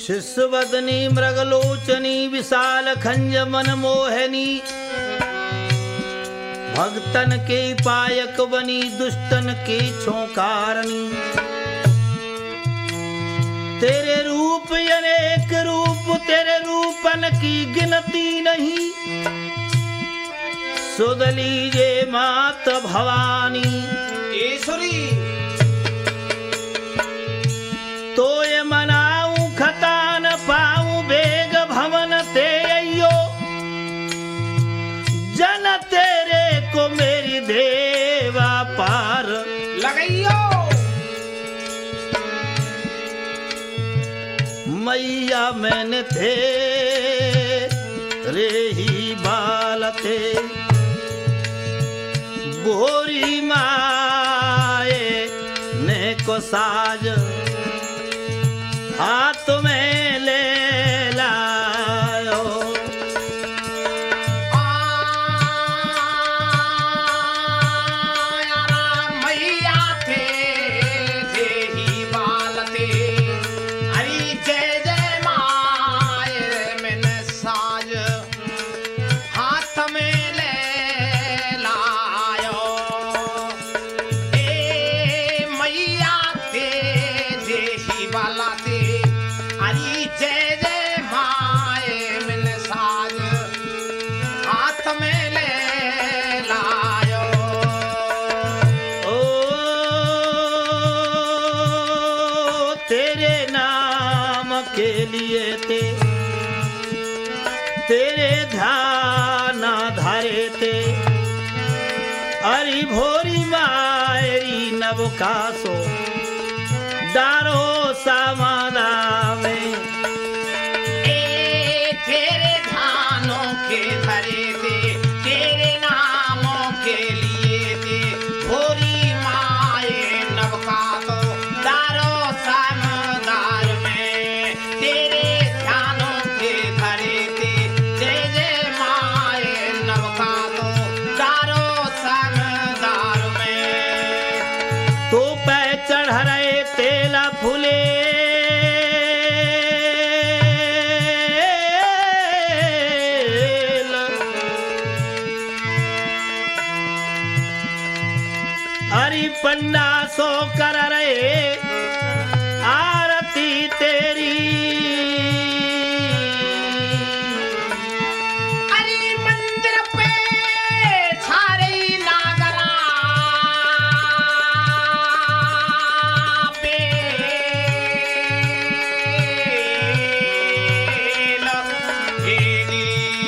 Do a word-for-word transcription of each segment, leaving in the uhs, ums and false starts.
शिष्यवदनी मृगलोचनी विशाल खंज मन मोहनी भक्तन के पायक बनी दुष्टन के छोकारनी। तेरे रूप अनेक रूप तेरे रूपन की गिनती नहीं। सुध लीजे मात भवानी ईश्वरी तो ये मनाऊं खता न पाऊं बेग भवन ते अयो। जन तेरे को मेरी देवा पार लगइयो। मैया मैंने थे रे ही बालते बोरी माए ने को साज हाथ में ले लायो। मैया थे जे ही बालते अरे जय जय माए मैंने साज हाथ में ले लायो। ए मैया थे जे ही बालते अरे जय जय माए मैंने साज हाथ में ले लायो। ओ तेरे नाम के लिए ते तेरे ध्यान धरे ते अरि भोरी मायरी नवकासो डारो समाना में। ए तेरे ध्यानों के धरे थे तेरे नामों के लिए थे भोरी माए नवका तो दारो समदार में। तेरे ध्यानों के धरे थे जय जय माए नवका तो दारो समदार में। तो पै चढ़ रहे तेला फूले हरि पन्ना सो कर रहे आरती तेरी। अरे मंदिर पे छारे नागरा बेल हेली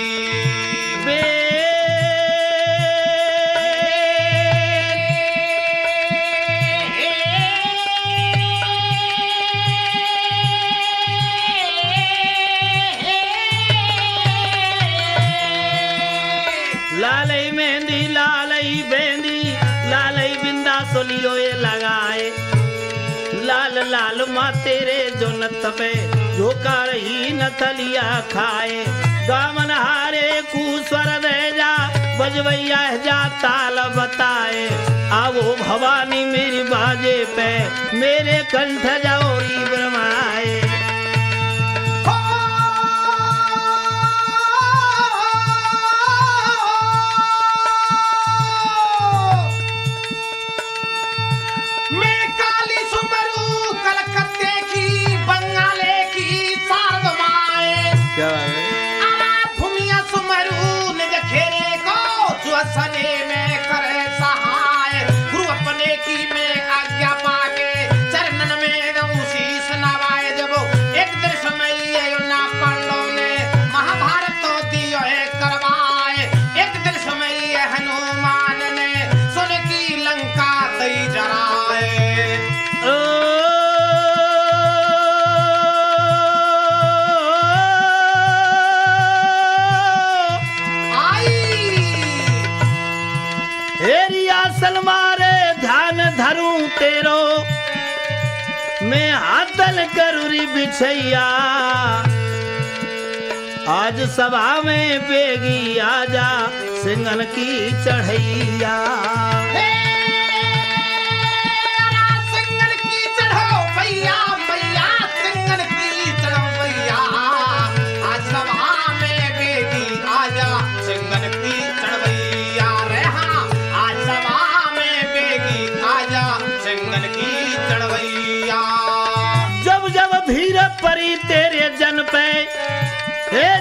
लालई मेहंदी लालई बेंदी लालई बिंदा सोलियो ये लगाए। लाल लाल माँ तेरे जो नत पे झोंका रही न थलिया खाए। दामन हारे कुस्वर दे जा बजवैया जा ताल बताए। आवो भवानी मेरी बाजे पे मेरे कंठ जाओरी ब्रह्माए। मैं काली सुमरू कलकत्ते की बंगाले की सारद माए। क्या बात है? आला भूमिया सुमरू निज खेरे को जुअसने में करे सहाय। गुरु अपने की में आज्ञा पाके चरणन में दऊ शीश नवाए। जब एक दिन समय ना पांडव ने महाभारत तो दियो है करवाए। एक दिन समय हनुमान ने सुन की लंका दई जराए। ओ आई हेरी आसन मारे ध्यान धरूं तेरो मैं हाथल करूरी बिछैया। आज सभा में बेगी आजा सिंगन की चढ़ैया। हे संगन की चढ़ो भैया मैया संगन की चढ़ो भैया।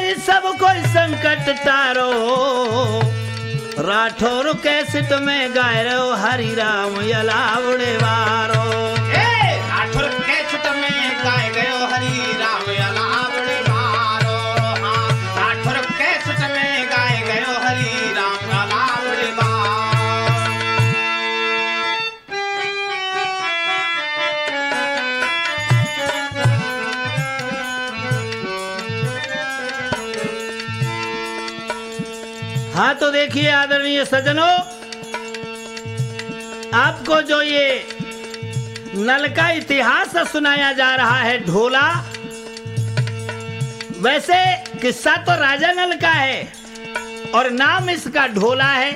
अरे सब कोई संकट तारो राठौर कैसेट में गाय रहो हरि राम अलावड़े वारो। ए राठौर कैसेट में गाय गयो हरि राम अलावड़े वारो। हाँ राठौर कैसेट में गाय गयो हरि राम अलावड़े वारो। हाँ तो देखिए आदरणीय सज्जनों, आपको जो ये नल का इतिहास सुनाया जा रहा है ढोला, वैसे किस्सा तो राजा नल का है और नाम इसका ढोला है।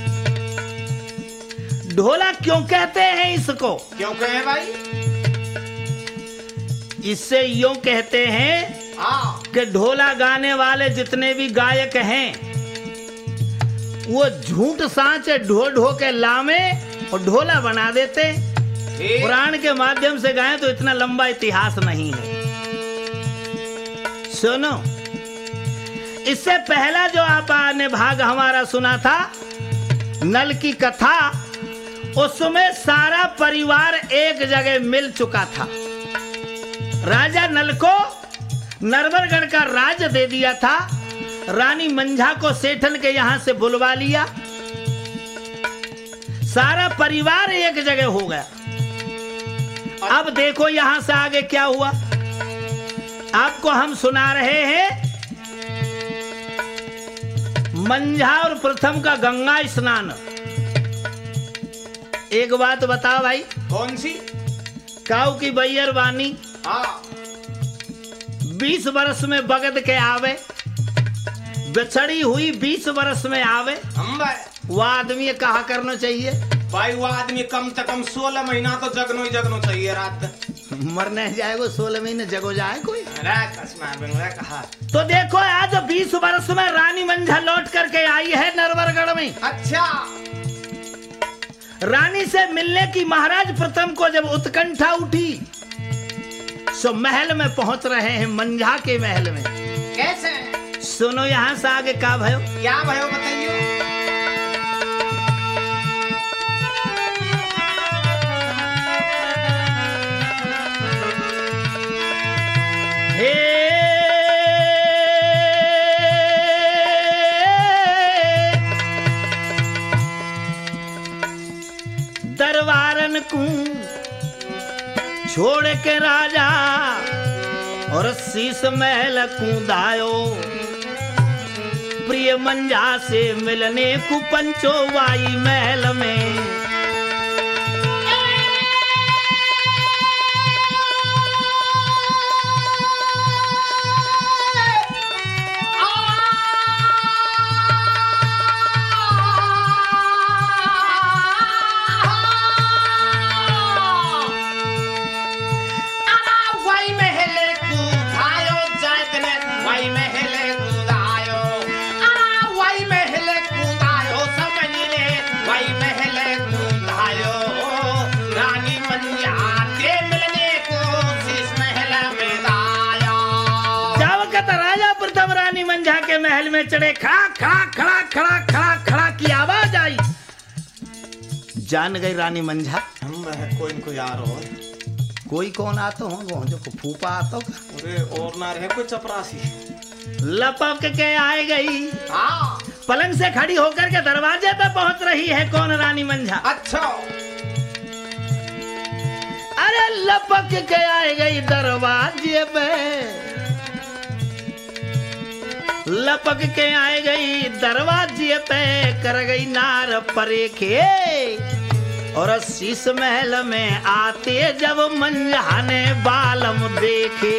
ढोला क्यों कहते हैं इसको? क्यों कहे भाई? इससे यूं कहते हैं हाँ कि ढोला गाने वाले जितने भी गायक हैं वो झूठ सांच ढो ढो के लामे और ढोला बना देते। ठीक। पुराण के माध्यम से गाएं तो इतना लंबा इतिहास नहीं है। सुनो, इससे पहला जो आपने भाग हमारा सुना था नल की कथा, उसमें सारा परिवार एक जगह मिल चुका था। राजा नल को नरवरगढ़ का राज दे दिया था। रानी मंझा को सेठन के यहां से बुलवा लिया। सारा परिवार एक जगह हो गया। अब देखो यहां से आगे क्या हुआ, आपको हम सुना रहे हैं। मंझा और प्रथम का गंगा स्नान। एक बात बताओ भाई। कौन सी? काऊ की बैयर वानी हाँ बीस वर्ष में बगद के आवे, बिछड़ी हुई बीस वर्ष में आवे। हम भाई वो आदमी कहा करना चाहिए भाई वो आदमी कम से कम सोलह महीना तो जगनो ही जगनो चाहिए रात। मरने जाए वो सोलह महीने जगो जाए कोई। कहा तो देखो आज बीस वर्ष में रानी मंझा लौट करके आई है नरवरगढ़ में। अच्छा। रानी से मिलने की महाराज प्रथम को जब उत्कंठा उठी सो महल में पहुंच रहे हैं, मंझा के महल में। कैसे? सुनो यहां से आगे का भयो। क्या भयो बताइए। हे दरबारन को छोड़ के राजा और शीश महल कूदायो, प्रिय मंझा से मिलने को पंचो वाई महल में। के महल में चढ़े, खड़ा खड़ा खड़ा खड़ा खड़ा खड़ा की आवाज आई। जान गई रानी मंझा कोई इनको यार हो। कोई कौन आता हो वो जो फूफा आता हो। अरे और ना रहे कोई चपरासी। लपक के आए गई। हाँ। पलंग से खड़ी होकर के दरवाजे पे पहुंच रही है। कौन? रानी मंझा। अच्छा। अरे लपक के आए गई दरवाजे पे, लपक के आए गई दरवाजे पे, कर गई नार परेखे और शीश महल में आते जब मंझा ने बालम देखे।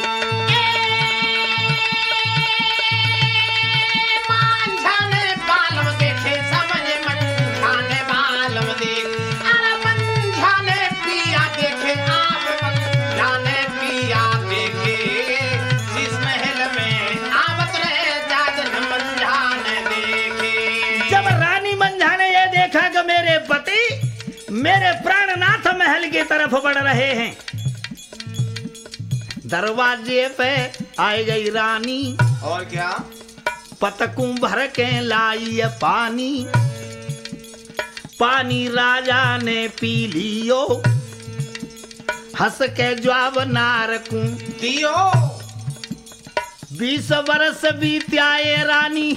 मंझा ने बालम देखे, समझ मंझा ने बालम देखे। अरे मंझा ने पिया देखे, आप मंझा ने पिया देखे। शीश महल में आवत रहे जाजन मंझा ने देखे। जब रानी मंझा ने यह देखा कि मेरे पति मेरे प्राणनाथ महल की तरफ बढ़ रहे हैं, दरवाजे पे आई गई रानी और क्या? पतकू भर के लाई पानी, पानी राजा ने पी लियो, हंस के जवाब नारकू दियो। बीस बरस बीत्याए रानी,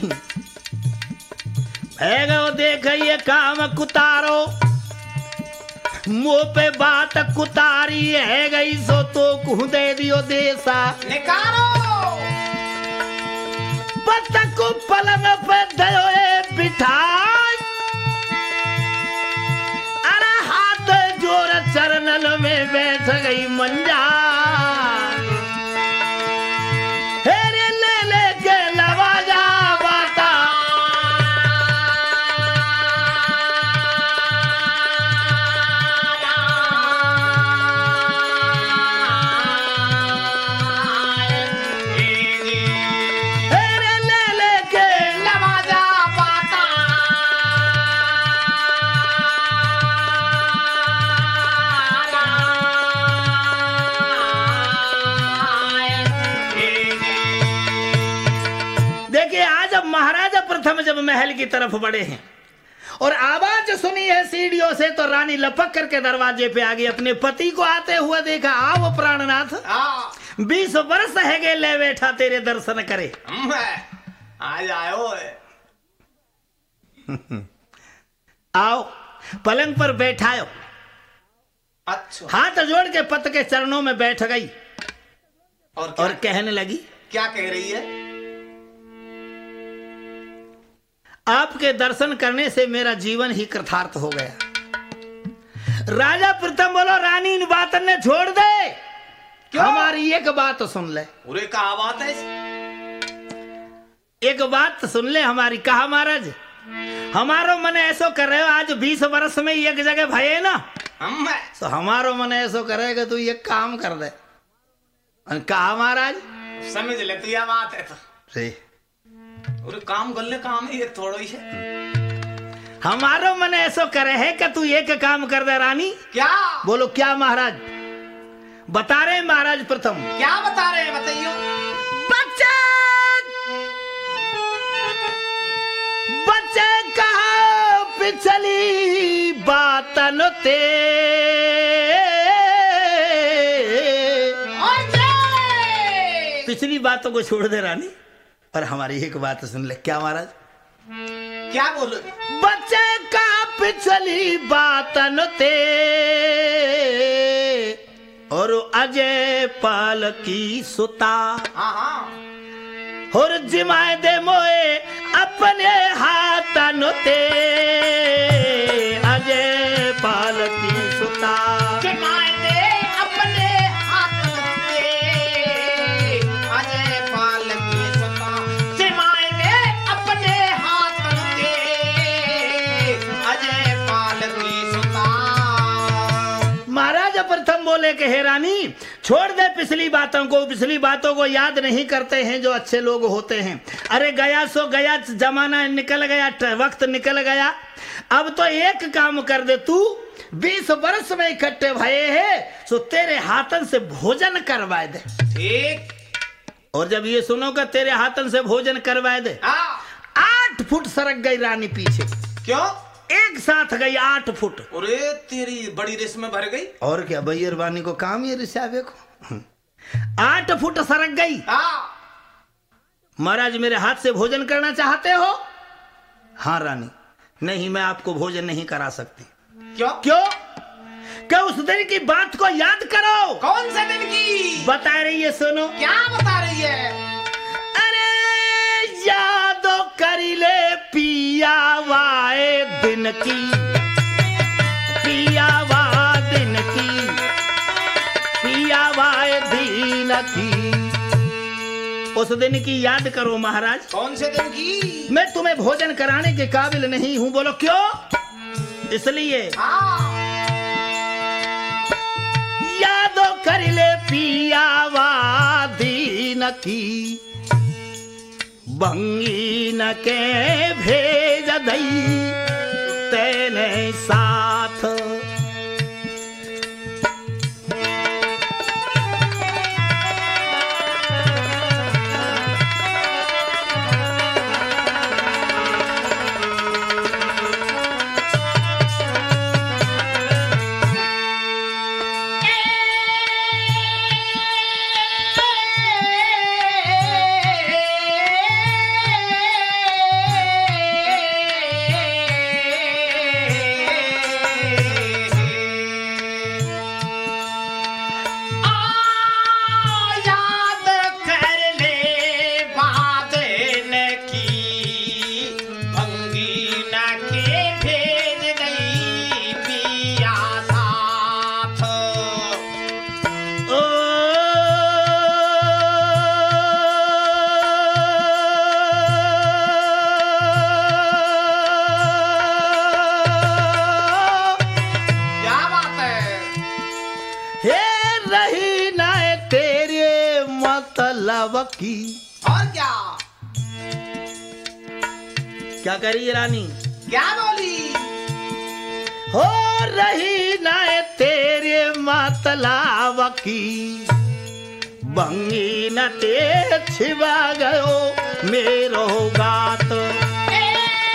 है गो देख ये काम कुतारो, मुंह पे बात कुतारी है गई सो तो कुह दे दियो देसा। निकालो पतक पलंग पे दयो बिठा, अरे हाथ जोर चरणल में बैठ गई मंजा, हेरे ले ले के लवाजा बाता। हेरे ले ले के नवाजा पाता। देखिए आज अब महाराजा प्रथम जब महल की तरफ बढ़े हैं और आवाज सुनी है सीढ़ियों से, तो रानी लपक करके दरवाजे पे आ गई, अपने पति को आते हुए देखा। आओ प्राणनाथ, हाँ, बीस वर्ष है गए ले बैठा तेरे दर्शन करे। हम है, आज आयो है। आओ पलंग पर बैठायो। अच्छा, हाथ जोड़ के पत के चरणों में बैठ गई और क्या, और कहने लगी, क्या कह रही है? आपके दर्शन करने से मेरा जीवन ही कृतार्थ हो गया। राजा प्रथम बोलो, रानी इन बातों ने छोड़ दे, क्यों? हमारी एक बात सुन ले। पूरे कहा बात है? एक बात सुन ले हमारी। कहा महाराज, हमारो मन ऐसो कर रहे हो, आज बीस वर्ष में एक जगह भये ना, हम है, तो हमारो मन ऐसो करेगा तू ये काम कर दे। कहा महाराज, समझ ले तू यह बात है तो सही, पूरे काम कर ले, काम ही एक थोड़ा ही है। हमारो मन ऐसो करे है कि तू एक काम कर दे रानी। क्या? बोलो क्या महाराज? बता रहे महाराज प्रथम। क्या बता रहे हैं, बताइयो। बच्चे बच्चे कहा पिछली बातन ते, पिछली बातों को छोड़ दे रानी और हमारी एक बात सुन ले। क्या महाराज? क्या बोलो? बच्चे का पिछली बातन ते, और अजय पाल की सुता, हाँ हाँ, और जिमाए दे मोए अपने हाथन ते, अजय पाल की सुता। जिमाए दे अपने हाथन ते, अजय पाल की सुता। जिमाए दे अपने हाथन ते, अजय पाल की सुता। महाराज प्रथम बोले कि हे रानी, छोड़ दे पिछली बातों को, पिछली बातों को याद नहीं करते हैं जो अच्छे लोग होते हैं। अरे गया सो गया, जमाना निकल गया, वक्त निकल गया। अब तो एक काम कर दे, तू बीस वर्ष में इकट्ठे भये है, सो तेरे हाथन से भोजन करवा दे। ठीक। और जब ये सुनो कि तेरे हाथन से भोजन करवा दे, हाँ, आठ फुट सरक गई रानी पीछे। क्यों? एक साथ गई आठ फुट। अरे तेरी बड़ी रेस में भर गई। और क्या, बैयर बानी को काम ये रिसावे को। आठ फुट सरक गई। हाँ, महाराज मेरे हाथ से भोजन करना चाहते हो? हाँ रानी, नहीं मैं आपको भोजन नहीं करा सकती। क्यों? क्यों? क्या उस दिन की बात को याद करो। कौन से दिन की बता रही है, सुनो। क्या बता रही है? अरे यादो करी ले पिया वाए दिन की, पिया वा दिन की, पिया वाए दिन की। उस दिन की याद करो महाराज। कौन से दिन की? मैं तुम्हें भोजन कराने के काबिल नहीं हूं। बोलो क्यों? इसलिए हाँ, यादो कर ले पिया वा दीन की, बंगी न के भेज दई तेने साथ। हे रही ना तेरे मतलब की। और क्या क्या करी रानी? क्या बोली? हो रही ना तेरे मतलब की, बंगी न ते छिवा गयो मेरो गात। ए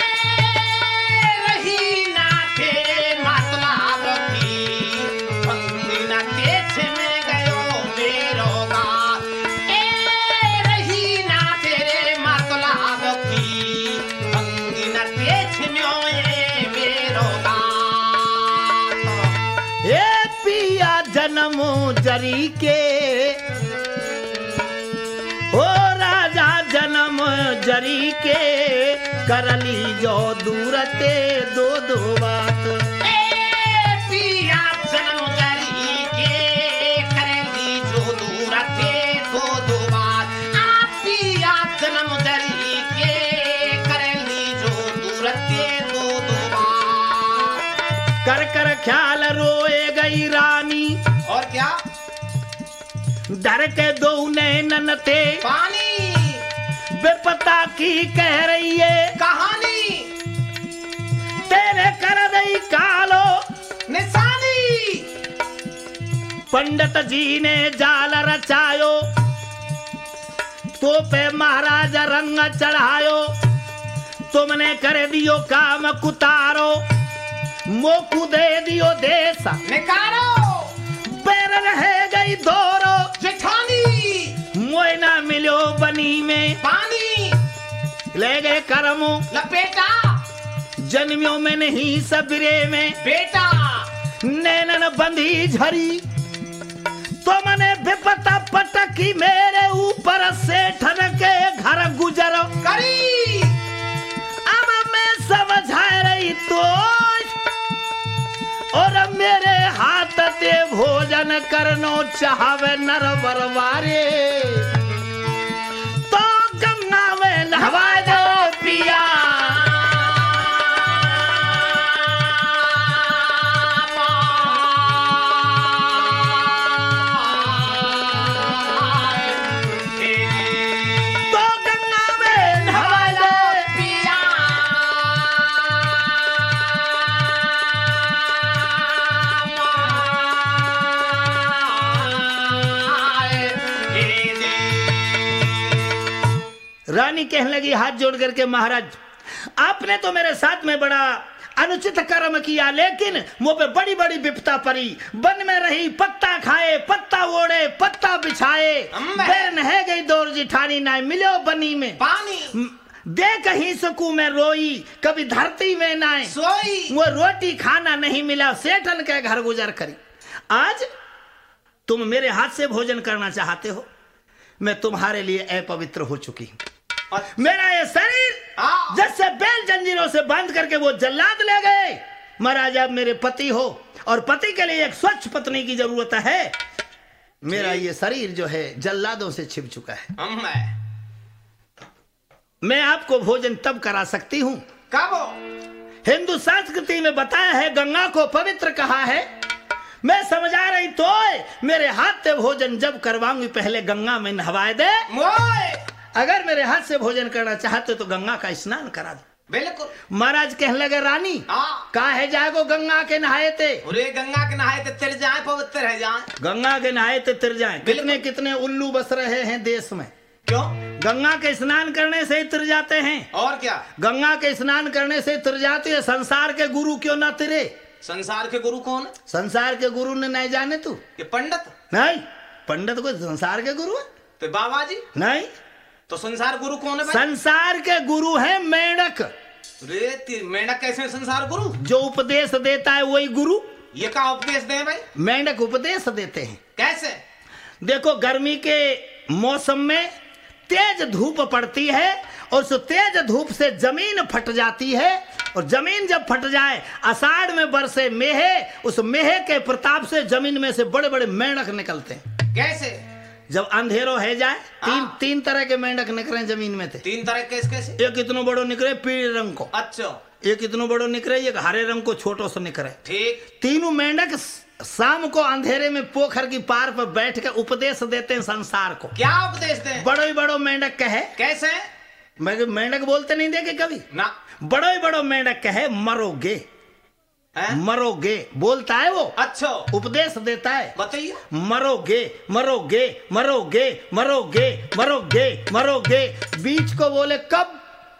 रही ना तेरे मतलब की, बंगी न ते छिव गयो मेरो गात। ए रही ना तेरे मतलब की, बंगी न ते छिव्यो ये मेरो गात। हे पिया जन्म जरी के, ओ राजा जन्म जरी के, करली जो दूरते दो दो बात। ए पिया जन्म जरी के, करली जो दूरते दो दो बात। आ पिया जन्म जरी के, करली जो दूरते दो दो बात। कर कर ख्याल रोए गई रानी, और क्या? डर के दो नैनन थे पानी बेपता की कह रही है कहानी, तेरे कर दई कालो निशानी। पंडित जी ने जाल रचायो, तो पे महाराज रंग चढ़ायो। तुमने कर दियो काम कुतारो, मोकू दे दियो देश निकालो पैर रह गई दोरो। जेठानी मोयना मिलो बनी में, पानी ले गए करमो लपेटा जन्मियों में नहीं सबरे में। बेटा नैनन बंधी झरी, तो मैंने विपता पटकी मेरे ऊपर से ठनके घर गुजर करी। अब मैं समझा रही तो, और मेरे हाथ ते भोजन करनो चाहवे नर बरवारे, तो गंगा में नहवा दो पिया। तो गंगा में नहवा दो पिया। रानी कहने लगी हाथ जोड़ करके, महाराज आपने तो मेरे साथ में बड़ा अनुचित कर्म किया, लेकिन मुझ पे बड़ी बड़ी विपता पड़ी। वन में रही पत्ता खाए, पत्ता ओढ़े, पत्ता बिछाए, अम्मे। बैर नह गई दौर जिठानी ना मिलो बनी में। पानी देख ही सकू मैं रोई, कभी धरती में ना सोई। वो रोटी खाना नहीं मिला, सेठन के घर गुजर करी। आज तुम मेरे हाथ से भोजन करना चाहते हो, मैं तुम्हारे लिए अपवित्र हो चुकी हूं। मेरा ये शरीर हाँ। जैसे बैल जंजीरों से बांध करके वो जल्लाद ले गए। महाराज आप मेरे पति हो, और पति के लिए एक स्वच्छ पत्नी की जरूरत है। मेरा ये शरीर जो है जल्लादों से छिप चुका है। अम्मे मैं आपको भोजन तब करा सकती हूँ, कब? हिंदू संस्कृति में बताया है गंगा को पवित्र कहा है। मैं समझा रही तो मेरे हाथ से भोजन जब करवाऊंगी, पहले गंगा में नहवाए दे। मोए अगर मेरे हाथ से भोजन करना चाहते तो गंगा का स्नान करा दो। बिल्कुल। महाराज कहने लगे रानी हाँ। काहे जागो गंगा के नहाए थे? अरे गंगा के नहाए थे तिर जाए, पवित्र रह जाए। गंगा के नहाए थे तिर जाए। कितने कितने उल्लू बस रहे हैं देश में। क्यों? गंगा के स्नान करने से ही तिर जाते हैं। और क्या? गंगा के स्नान करने से तिर जाते हैं। संसार के गुरु क्यों ना तिरे? संसार के गुरु कौन है? संसार के गुरु ने नहीं जाने तू? ये पंडित नहीं, पंडित कोई संसार के गुरु है? तो बाबा जी नहीं, तो संसार गुरु कौन है भाई? संसार के गुरु है मेंढक। रे मेंढक कैसे संसार गुरु? जो उपदेश देता है वही गुरु। ये क्या उपदेश दे भाई? मेंढक उपदेश देते हैं। कैसे? देखो गर्मी के मौसम में तेज धूप पड़ती है, और उस तेज धूप से जमीन फट जाती है, और जमीन जब फट जाए आषाढ़ में बरसे मेहे, उस मेहे के प्रताप से जमीन में से बड़े बड़े मेंढक निकलते हैं। कैसे? जब अंधेरो है जाए तीन हाँ। तीन तरह के मेंढक निकले जमीन में थे। तीन तरह कैसे कैसे? एक इतनो बड़ो निकले पीले रंग को, अच्छा एक इतनो बड़ो निकले, एक हरे रंग को छोटो से निकले। ठीक। तीनों मेंढक शाम को अंधेरे में पोखर की पार पर बैठ के उपदेश देते हैं संसार को। क्या उपदेश दें? बड़ो ही बड़ो मेंढक कहे, कैसे? मैं मेंढक बोलते नहीं देखे कभी ना। बड़ो ही बड़ो मेंढक कहे मरोगे, है? मरोगे बोलता है वो, अच्छा उपदेश देता है। बताइए। मरोगे मरोगे मरोगे मरोगे मरोगे मरोगे, बीच को बोले कब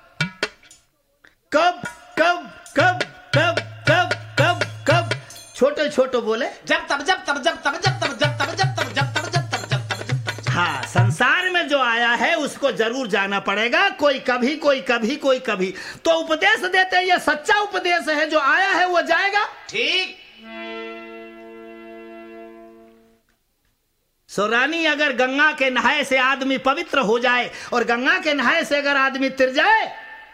कब कब कब कब कब कब कब, छोटे छोटे बोले जब तब जब तब जब तब जब तब जब तब जब तब जब तब जब तब जब तब जब तब। हाँ, संसार में जो आया है उसको जरूर जाना पड़ेगा, कोई कभी कोई कभी कोई कभी। तो उपदेश देते हैं, ये सच्चा उपदेश है, जो आया है वो जाएगा। ठीक। सो रानी, अगर गंगा के नहाए से आदमी पवित्र हो जाए और गंगा के नहाए से अगर आदमी तिर जाए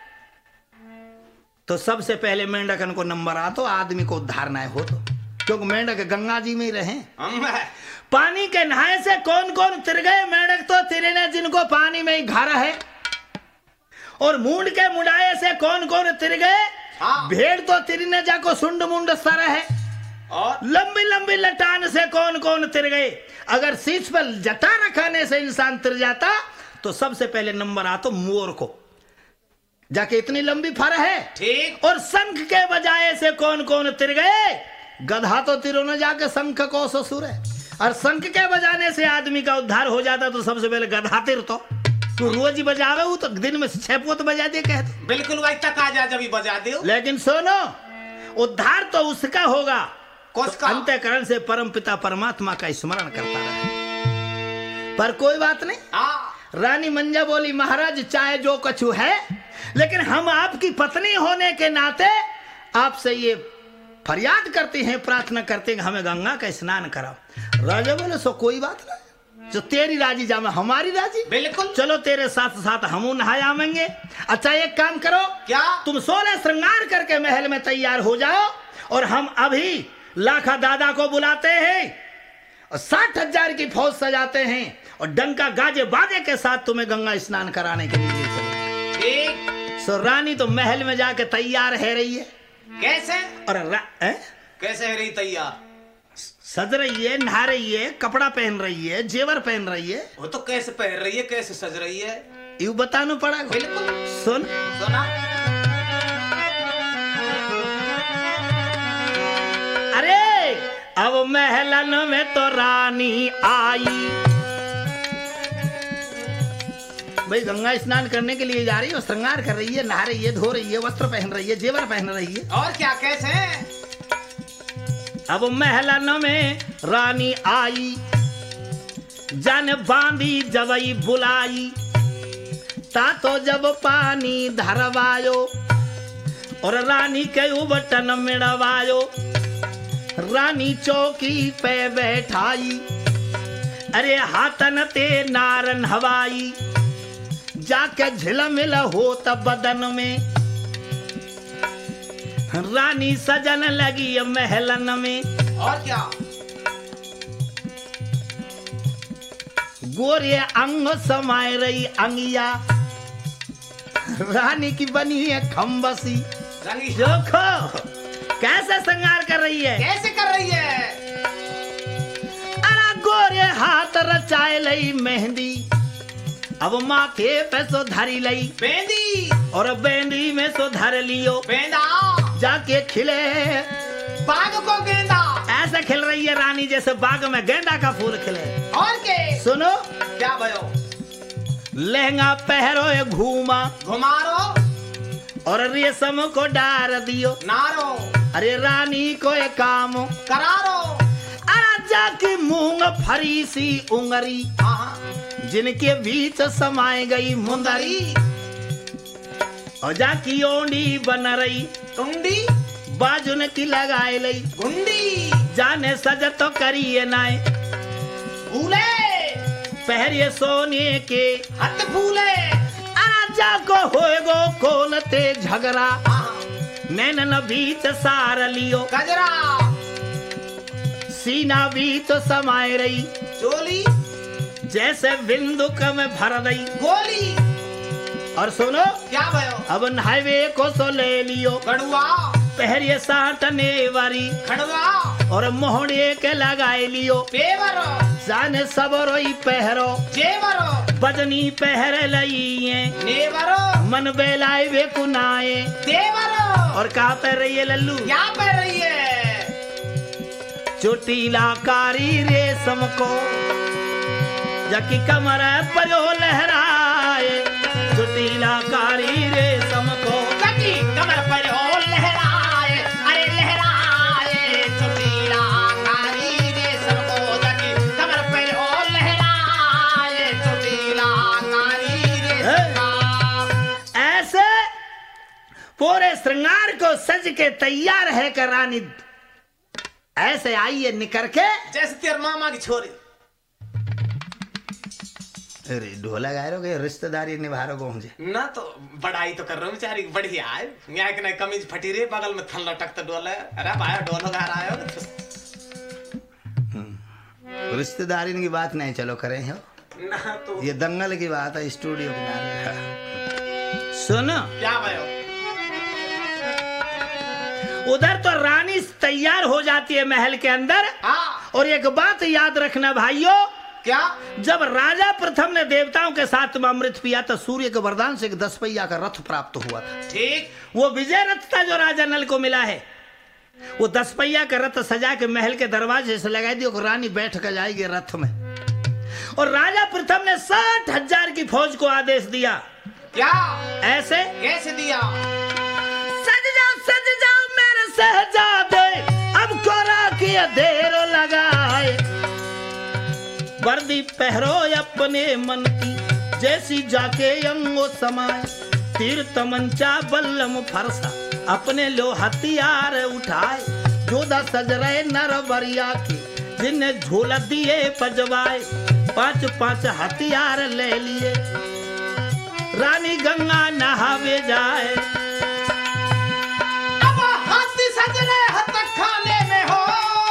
तो सबसे पहले मेंढकन को नंबर आ तो आदमी को उद्धार ना हो, तो क्योंकि मेंढक गंगा जी में ही रहे। पानी के नहाए से कौन कौन तिर गए? मेंढक तो तिरे ने जिनको पानी में ही घर है। और मूंड के मुंडाए से कौन कौन तिर गए? हाँ। भेड़ तो तिरी ने जाको सुंड मुंड सर है। और लंबी लंबी लटान से कौन कौन तिर गए? अगर शीश पर जटा रखाने से इंसान तिर जाता तो सबसे पहले नंबर आता मोर को, जाके इतनी लंबी फर है। ठीक। और शंख के बजाय से कौन कौन तिर गए? गधा तो तिरो न जाके शंख को ससुर है। और शंख के बजाने से आदमी का उद्धार हो जाता तो सबसे पहले गधा तिर तो तू रोज ही बजावे हो तो दिन में छह पोत बजा दे कहते। बिल्कुल वही तक आ जा जब ही बजा दे। लेकिन सुनो, उद्धार तो उसका होगा तो अंतःकरण से परम पिता परमात्मा का स्मरण करता रहे। पर कोई बात नहीं। हाँ। रानी मंजा बोली, महाराज चाहे जो कछु है, लेकिन हम आपकी पत्नी होने के नाते आपसे ये फरियाद करते हैं, प्रार्थना करते हैं कि हमें गंगा का स्नान कराओ। राजा बोले, सो कोई बात नहीं, जो तेरी राजी जामे हमारी राजी। बिल्कुल। चलो तेरे साथ साथ हम नहाए आवेंगे। अच्छा एक काम करो, क्या? तुम सोलह श्रृंगार करके महल में तैयार हो जाओ और हम अभी लाखा दादा को बुलाते हैं और साठ हजार की फौज सजाते हैं और डंका गाजे बाजे के साथ तुम्हें गंगा स्नान कराने के लिए चले। ठीक। सो रानी तो महल में जाके तैयार है रही है। कैसे? और रा, ए? कैसे है रही तैयार? सज रही है, नहा रही है, कपड़ा पहन रही है, जेवर पहन रही है। वो तो कैसे पहन रही है, कैसे सज रही है, यू बताना पड़ा। बिल्कुल। सुन सुना। अरे अब महलन में तो रानी आई, भाई गंगा स्नान करने के लिए जा रही है, श्रृंगार कर रही है, नहा रही है, धो रही है, वस्त्र पहन रही है, जेवर पहन रही है। और क्या? कैसे? अब महलन में रानी आई, जन बांधी जबई बुलाई, ता तो जब पानी धरवायो और रानी के उबटन मिड़वायो, रानी चौकी पे बैठाई, अरे हाथन ते नारन हवाई, जाके झिलमिल हो तब बदन में, रानी सजन लगी महलन में। और क्या? गोरे अंग समाये रही अंगिया, रानी की बनी है खम्बसी। देखो कैसे श्रृंगार कर रही है। कैसे कर रही है? अरे गोरे हाथ रचाए लई मेहंदी, अब माथे पे सो धरी लई बेंदी, और बेंदी में सो धर लियो, बेंदा जाके खिले बाग को गेंदा। ऐसे खिल रही है रानी जैसे बाग में गेंदा का फूल खिले। और के? सुनो क्या भयो? लहंगा पहरो ये घूमा, घुमारो और रेशम को डार दियो, नारो अरे रानी को ये काम करारो। अरे जाके मूंग फरी सी उंगरी, हाँ। जिनके बीच समाये गई मुंदरी, और जाकी ओंडी बन रही टुंडी, बाजुन की लगाए लई, गुंडी जाने सज तो करिए नाय, फूले पहरिए सोने के हथ फूले। आजा को होएगो कौन ते झगड़ा, हाँ। नैनन बीच सार लियो, गजरा सीना बीच समाये रही, चोली जैसे बिंदुक में भर दई गोली। और सुनो क्या भयो? अब हाईवे को सो ले लियो, गड़ुआ पहरिए साटने वारी, खड़वा और मोहड़े के लगाए लियो पेवरो जाने सबरो ही पहरो जेवरो बजनी पहर लइए नेवरो मन बेलाए वे कुनाए देवरो और कहाँ पर रही है लल्लू क्या कर रही है चोटीला कारी रेशम को जकी कमर पर लहराए चोटीला कारी रेशम को कटी कमर पर हो लहराए अरे लहराए चुटीला कारी रेशम को जकी कमर पर हो लहराए चुटीला कारी रेशम का ऐसे पूरे श्रृंगार को सज के तैयार है कर रानी ऐसे आई है निकर के जैसे तेरे मामा की छोरी अरे ढोला गाय रहो रिश्तेदारी निभा रहो मुझे ना तो बड़ाई तो कर रहा हूँ बेचारी बढ़िया है यहाँ के नहीं कमीज फटी रही बगल में थन लटक तो डोले अरे भाई डोलो गा रहा है रिश्तेदारी की बात नहीं चलो करें हो ना तो ये दंगल की बात है स्टूडियो किनारे सुनो क्या भयो उधर तो रानी तैयार हो जाती है महल के अंदर हाँ और एक बात याद रखना भाइयों क्या जब राजा प्रथम ने देवताओं के साथ में अमृत पिया तो सूर्य के वरदान से एक दस पहिया का रथ प्राप्त हुआ था ठीक वो विजय रथ था जो राजा नल को मिला है वो दस पहिया का रथ सजा के महल के दरवाजे से लगा दिया रानी बैठ कर जाएगी रथ में और राजा प्रथम ने साठ हजार की फौज को आदेश दिया क्या ऐसे कैसे दिया सज जाओ सज जाओ मेरे शहजादे अब कोरा की देर लगाए वर्दी पहरो अपने मन की जैसी जाके अंगो समाए तीर तमंचा बल्लम फरसा अपने लो हथियार उठाए जोधा सज रहे नर बरिया के जिन्हें झोला दिए पजवाए पांच पांच हथियार ले लिए रानी गंगा नहावे जाए अब हाथी सज रहे हथ खाने में हो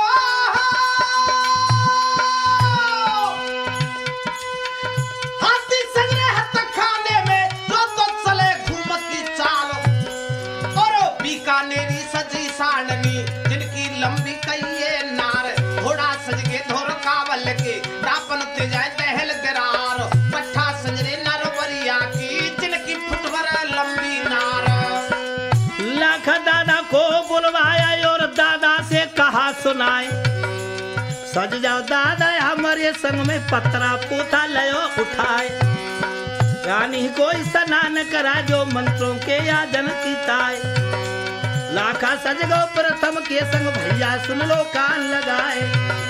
हाथी सज रहे हथ खाने में जो तो चले घूमत की चाल और बीकानेरी सजी साड़नी जिनकी लंबी कहिए नार घोड़ा सज के धोर कावल के दापन ते जाए दहल दरार पट्ठा सज रे नर बरिया की जिनकी फुटवर लंबी नार लाख दादा को बुलवाया और दादा से कहा सुनाए सज जाओ दादा हमारे संग में पतरा पूथा लयो उठाए रानी को स्नान करा जो मंत्रों के या जनती ताए लाखा सज गो प्रथम के संग भैया सुन लो कान लगाए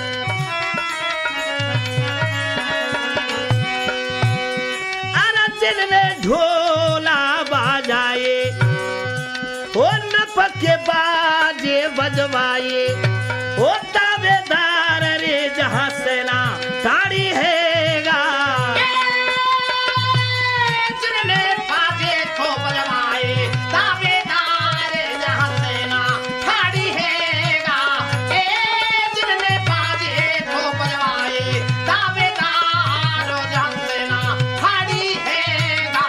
अरजिन ने ढोला बाजाए ओ नपक के बाजे बजवाए ओ दावेदार रे जहां सेना गाड़ी हैगा जिनने बाजे को बजवाए दावेदार जहां सेना खड़ी हैगा ए जिनने बाजे को बजवाए दावेदार जहां सेना खड़ी हैगा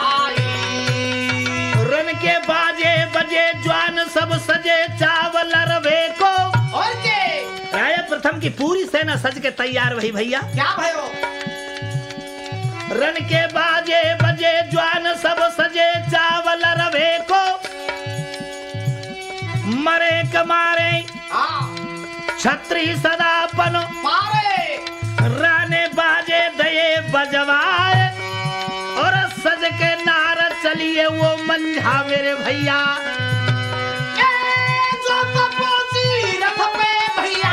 रन के बाजे बजे ज्वान सब सजे चावल रवे को और के राजा प्रथम की पूरी सेना सज के तैयार वही भैया क्या भयो रन के बाजे बजे ज्वान सब सजे चावल रवे को मरे कमारे हाँ छत्री सदापन मारे राने बाजे दये बजवाए और सज के नारा चलिए वो मंझा मेरे भैया ए जो तो पहुंची रथ पे भैया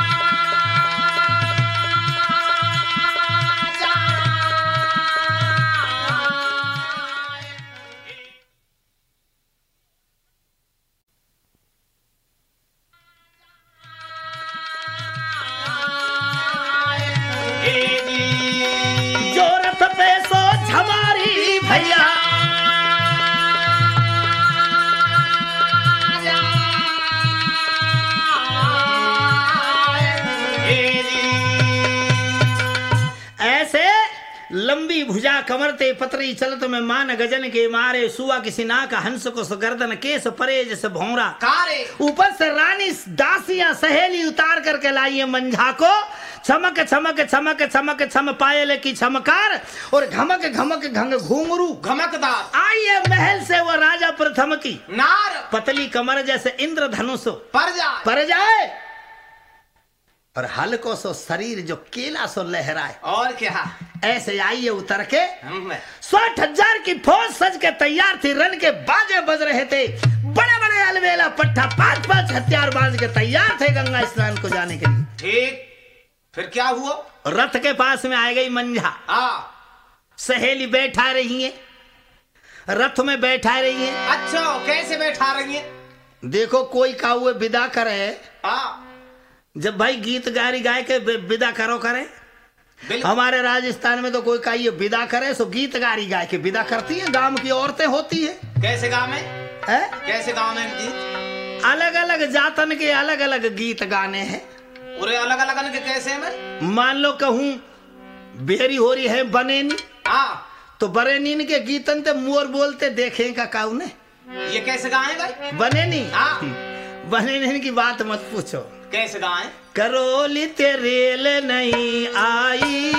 जो रथ पे सो झमारी भैया लंबी भुजा कमर ते पतरी चलत में मान गजन के मारे सुआ किसी नाक हंस को सुगर्दन केस परे जैसे भौरा कारे ऊपर से रानी दासियां सहेली उतार करके लाई है मंझा को चमक चमक चमक चमक चम पायल की चमकार और घमक घमक घंग घुंघरू घमकदार आई है महल से वो राजा प्रथम की नार पतली कमर जैसे इंद्रधनुष पर जाए पर जाए और हल्को सो शरीर जो केला सो लहराए और क्या ऐसे आई है उतर के हम साठ हजार की फौज सज के तैयार थी रन के बाजे बज रहे थे बड़े बड़े अलवेला पट्टा पांच पांच हथियार बांध के तैयार थे गंगा स्नान को जाने के लिए। ठीक फिर क्या हुआ? रथ के पास में आ गई मंझा हाँ सहेली बैठा रही है रथ में बैठा रही है। अच्छा कैसे बैठा रही है? देखो कोई का हुए विदा करे हाँ जब भाई गीत गारी गाय के विदा करो करे हमारे राजस्थान में तो कोई का ये विदा करे सो गीत गारी गाय के विदा करती है गांव की औरतें होती है। कैसे गाँव में है? कैसे गाँव में गीत? अलग अलग जातन के अलग अलग गीत गाने हैं पूरे अलग अलग के कैसे में? मान लो कहूँ बेरी हो रही है बनेनी हाँ तो बरेनीन के गीतन ते मोर बोलते देखे का काऊ ने ये कैसे गाएगा? बनेनी हाँ बनेनी की बात मत पूछो कैसे गाएं? करोली तेरेल नहीं आई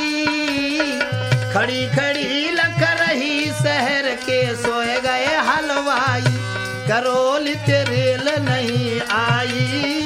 खड़ी खड़ी लख रही शहर के सोए गए हलवाई करोली तेरेल नहीं आई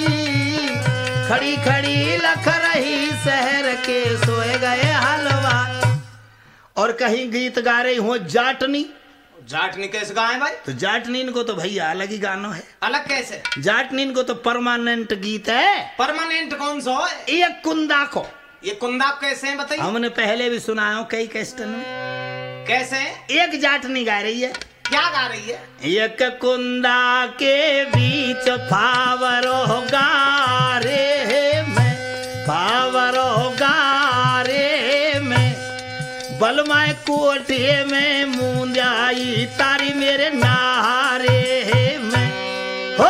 खड़ी खड़ी लख रही शहर के सोए गए हलवाई। और कहीं गीत गा रही हो जाटनी जाटनी कैसे गाएं भाई? तो जाटनीन को तो भैया अलग ही गाना है। अलग कैसे? जाटनीन को तो परमानेंट गीत है। परमानेंट कौन सा है? ये कुंदा को ये कुंदा कैसे है बताइए? हमने पहले भी सुना हो कई कैस्टन में। कैसे? एक जाटनी गा रही है। क्या गा रही है? एक कुंदा के बीच फावरो गारे में फावरो गारे में बलमाए कोठे में मुंजाई तारी मेरे नारे में हो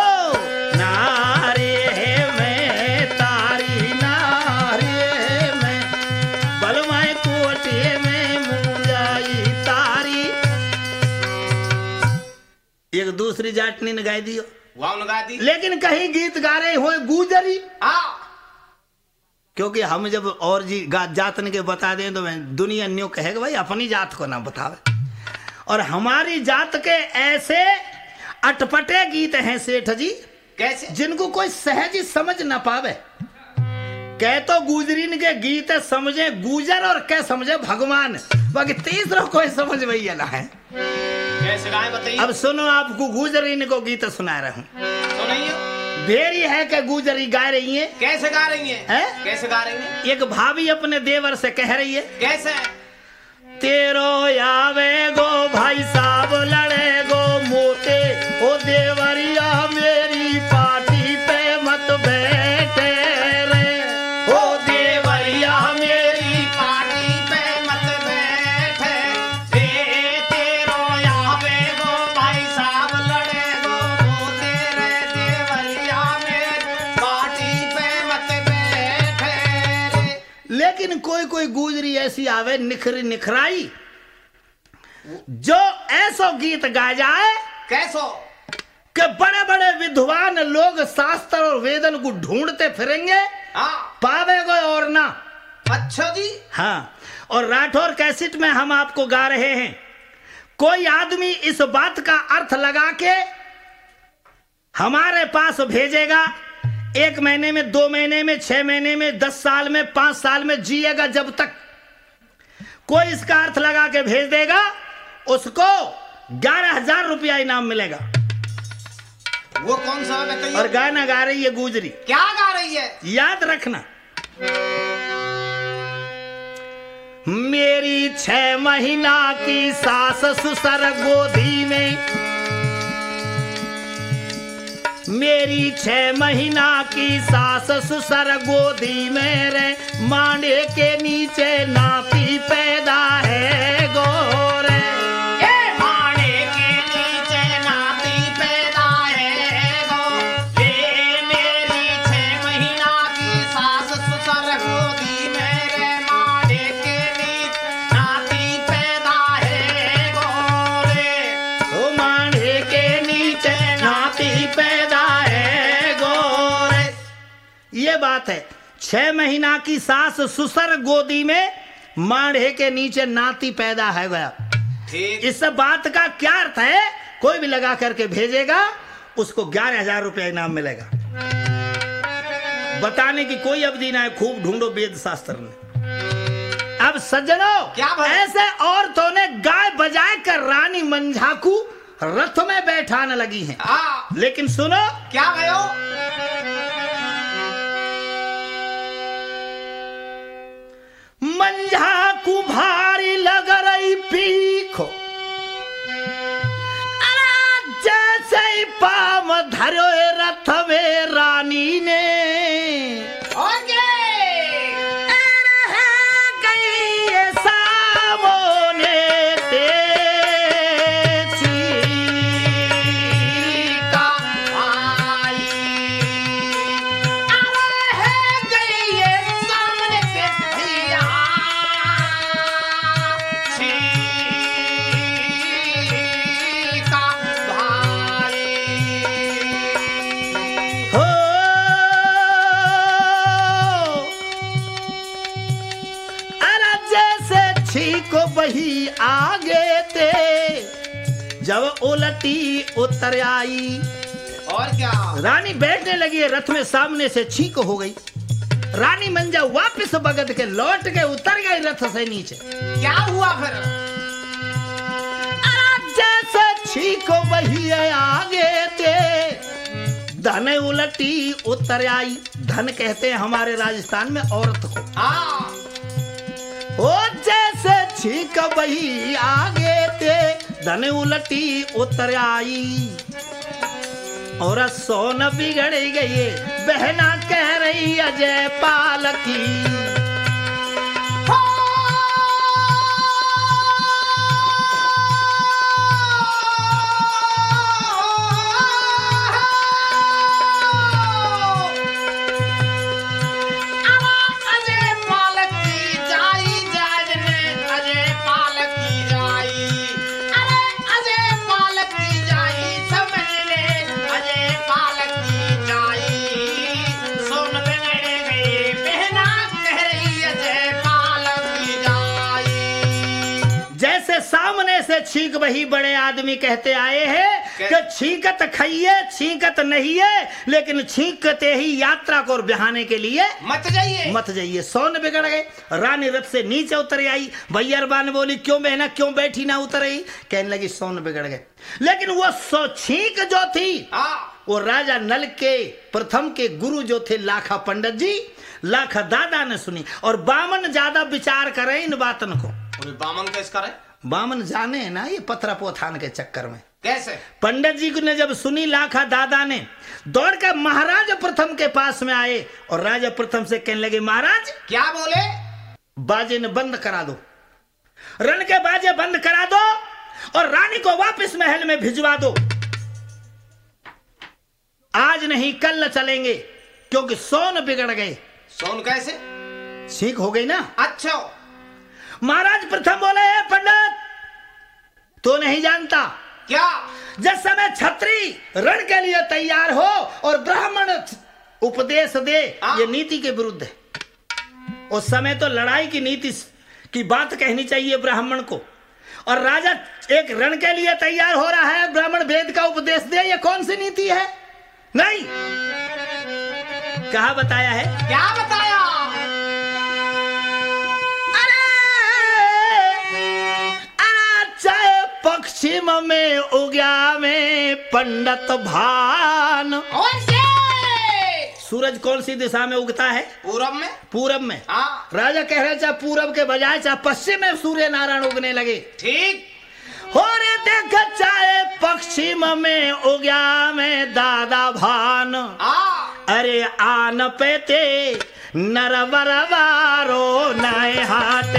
नारे में तारी नारे में बलमाए कोठे में मुंजाई तारी। एक दूसरी जाटनी ने गाई दियो वाह गा दी। लेकिन कहीं गीत गा रहे हो गुजरी हाँ क्योंकि हम जब और जी जातन के बता दें तो मैं दुनिया न्यू कहेगा भाई अपनी जात को ना बतावे। और हमारी जात के ऐसे अटपटे गीत हैं सेठ जी कैसे? जिनको कोई सहज ही समझ ना पावे। कह तो गुजरीन के गीत समझे गुजर और क्या समझे भगवान बाकी तीसरा कोई समझ भैया ना है। कैसे गाएं बताइए? अब सुनो आपको गुजरीन को गीत सुना रहा हूँ। सुनाइए। भेरी है कि गुजरी गा रही है। कैसे गा रही है? है? कैसे गा रही है? एक भाभी अपने देवर से कह रही है कैसे? तेरो आवे गो भाई साहब लड़े गो मोते ओ देवरिया मेरी पार्टी पे मत बैठे रे ओ देवरिया मेरी पार्टी पे मत बैठे रे तेरो आवे गो भाई साहब लड़े गो मोते रे देवरिया मेरी पार्टी पे मत बैठे रे। लेकिन कोई कोई गुजरी ऐसी आवे निखरी निखराई जो ऐसो गीत गा जाए कैसो? कि बड़े बड़े विद्वान लोग शास्त्र और वेदन को ढूंढते फिरेंगे हाँ पावेगो और ना। अच्छा जी। हाँ और राठौर कैसेट में हम आपको गा रहे हैं कोई आदमी इस बात का अर्थ लगा के हमारे पास भेजेगा एक महीने में दो महीने में छह महीने में दस साल में पांच साल में जिएगा जब तक कोई इसका अर्थ लगा के भेज देगा उसको ग्यारह हजार रुपया इनाम मिलेगा। वो कौन सा है बताइए? और गाना गा रही है गुजरी। क्या गा रही है? याद रखना मेरी छह महीना की सास ससुर गोदी में मेरी छह महीना की सास ससुर गोदी में रे मांडे के नीचे नाती पैदा है गोरे माने के नीचे नाती पैदा है गो रे मेरी छह महीना की सास ससुर गोदी में रे माने के नीचे नाती बात है, छह महीना की सास सुसर गोदी में माढ़े के नीचे नाती पैदा है गया। ठीक। इस बात का क्या अर्थ है? कोई भी लगा करके भेजेगा उसको ग्यारह हजार रुपया इनाम मिलेगा। बताने की कोई अवधि ना है, खूब ढूंढो वेद शास्त्र में। अब सज्जनों, क्या भाई? ऐसे औरतों ने गाय बजाए कर रानी मंझाकू रथ में बैठाने लगी हैं। हाँ। लेकिन सुनो क्या भयो? मंझाकू भारी लग रही पीखो, अरे जैसे ही पाम धरो रथ में रानी ने, ओके। को वही आगे थे, जब उलटी उतर आई। और क्या? रानी बैठने लगी, रथ में सामने से छींक हो गई। रानी मंजा वापस बगद के लौट के उतर गई रथ से नीचे। क्या हुआ फिर? जैसे छींक वही आगे थे, धन उलटी उतर आई। धन कहते हैं हमारे राजस्थान में औरत को। हाँ। ओ जैसे छींक वही आगे थे, धन उलटी उतर आई। और सोन बिगड़ गई, बहना कह रही अजय पाल की। सामने से छींक वही बड़े आदमी कहते आए हैं कि छींकत खाइए छींकत नहीं है, लेकिन छींकते ही यात्रा को बहाने के लिए मत जाइए मत जाइए। सोन बिगड़ गए। रानी रथ से नीचे उतर आई। भैया ने बोली क्यों बहना क्यों बैठी ना उतर आई? कहने लगी सोन बिगड़ गए। लेकिन वो सो छींक जो थी, हाँ। वो राजा नल के प्रथम के गुरु जो थे लाखा पंडित जी, लाखा दादा ने सुनी। और बामन ज्यादा विचार करे इन बातन को। बामन कैसे करे? बामन जाने है ना ये पथरा पोथान के चक्कर में। कैसे? पंडित जी ने जब सुनी लाखा दादा ने, दौड़ कर महाराज प्रथम के पास में आए और राजा प्रथम से कहने लगे महाराज। क्या बोले? बाजे ने बंद करा दो, रण के बाजे बंद करा दो और रानी को वापस महल में भिजवा दो। आज नहीं कल चलेंगे, क्योंकि सोन बिगड़ गए। सोन कैसे? ठीक हो गई ना। अच्छा। महाराज प्रथम बोले पंडित तो नहीं जानता क्या? जिस समय छत्री रण के लिए तैयार हो और ब्राह्मण उपदेश दे, ये नीति के विरुद्ध है। उस समय तो लड़ाई की नीति की बात कहनी चाहिए ब्राह्मण को। और राजा एक रण के लिए तैयार हो रहा है, ब्राह्मण वेद का उपदेश दे, ये कौन सी नीति है? नहीं। कहा बताया है? क्या बताया? पश्चिम में उग्या में पंडित भान। और सूरज कौन सी दिशा में उगता है? पूरब में। पूरब में। हाँ। राजा कह रहे चाहे पूरब के बजाय चाहे पश्चिम में सूर्य नारायण उगने लगे। ठीक हो रे देख चाहे पश्चिम में उग्या में दादा भान। हाँ। अरे आन पेते नरवरवारो नए हाटे।